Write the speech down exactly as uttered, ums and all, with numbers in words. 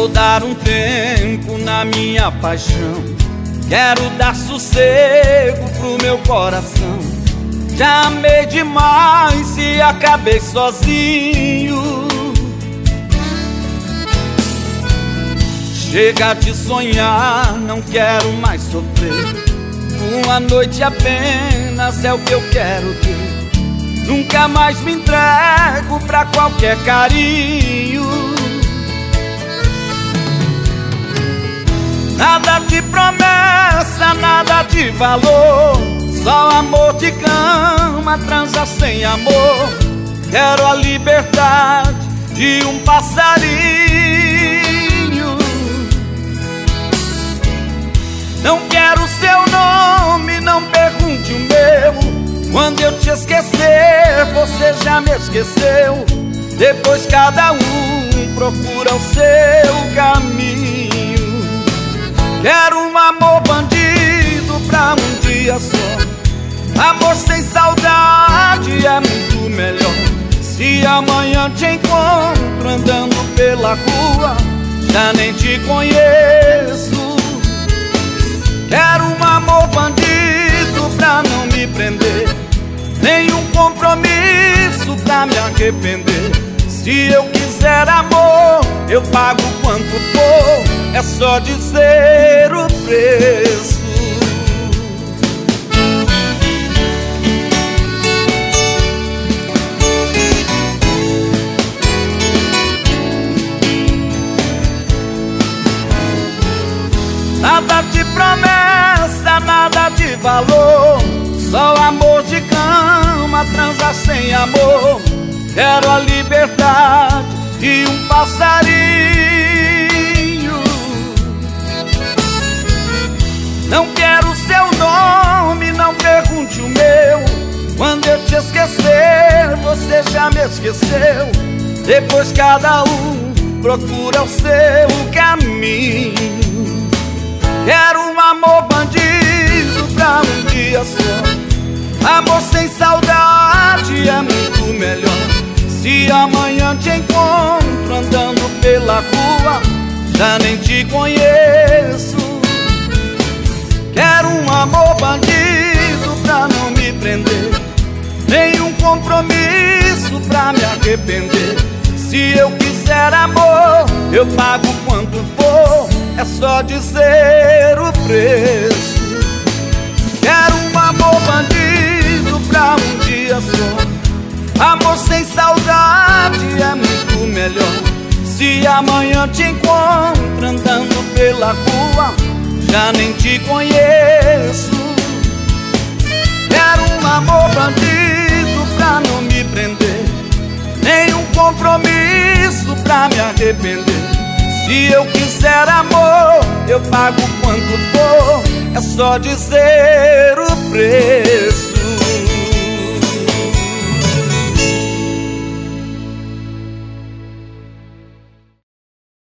Vou dar um tempo na minha paixão, quero dar sossego pro meu coração. Já amei demais e acabei sozinho. Chega de sonhar, não quero mais sofrer. Uma noite apenas é o que eu quero ter. Nunca mais me entrego pra qualquer carinho. Nada de promessa, nada de valor, só amor de cama, transa sem amor. Quero a liberdade de um passarinho. Não quero seu nome, não pergunte o meu. Quando eu te esquecer, você já me esqueceu. Depois cada um procura o seu caminho. Quero um amor bandido pra um dia só. Amor sem saudade é muito melhor. Se amanhã te encontro andando pela rua, já nem te conheço. Quero um amor bandido pra não me prender, nenhum compromisso pra me arrepender. Se eu quiser amor, eu pago quanto for, é só dizer o preço. Nada de promessa, nada de valor, só amor de cama, transa sem amor. Quero a liberdade de um passarinho. Não quero seu nome, não pergunte o meu. Quando eu te esquecer, você já me esqueceu. Depois cada um procura o seu caminho. Quero um amor bandido pra um dia só. Amor sem saudade é muito melhor. Se amanhã te encontro andando pela rua, já nem te conheço. Quero um amor bandido pra não me prender, nenhum compromisso pra me arrepender. Se eu quiser amor, eu pago quanto for, é só dizer o preço. Quero um amor bandido pra um dia só. Amor sem saudade é muito melhor. Se amanhã te encontro andando pela rua, já nem te conheço. Quero um amor bandido pra não me prender, nenhum compromisso pra me arrepender. Se eu quiser amor, eu pago quanto for, é só dizer o preço.